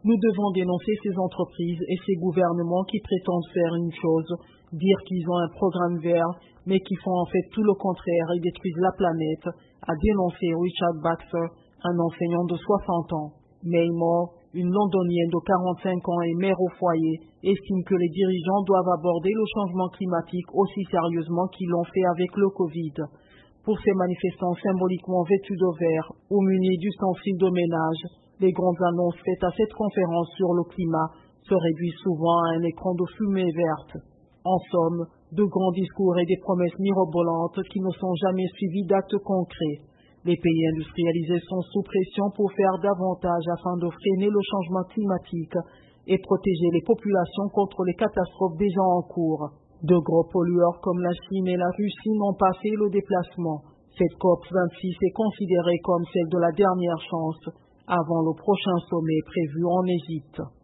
Nous devons dénoncer ces entreprises et ces gouvernements qui prétendent faire une chose, dire qu'ils ont un programme vert, mais qui font en fait tout le contraire et détruisent la planète, a dénoncé Richard Baxter, un enseignant de 60 ans. May Moore, une londonienne de 45 ans et mère au foyer, estime que les dirigeants doivent aborder le changement climatique aussi sérieusement qu'ils l'ont fait avec le Covid. Pour ces manifestants symboliquement vêtus de vert ou munis d'ustensiles de ménage, les grandes annonces faites à cette conférence sur le climat se réduisent souvent à un écran de fumée verte. En somme, de grands discours et des promesses mirobolantes qui ne sont jamais suivies d'actes concrets. Les pays industrialisés sont sous pression pour faire davantage afin de freiner le changement climatique et protéger les populations contre les catastrophes déjà en cours. De gros pollueurs comme la Chine et la Russie n'ont pas fait le déplacement. Cette COP26 est considérée comme celle de la dernière chance avant le prochain sommet prévu en Égypte.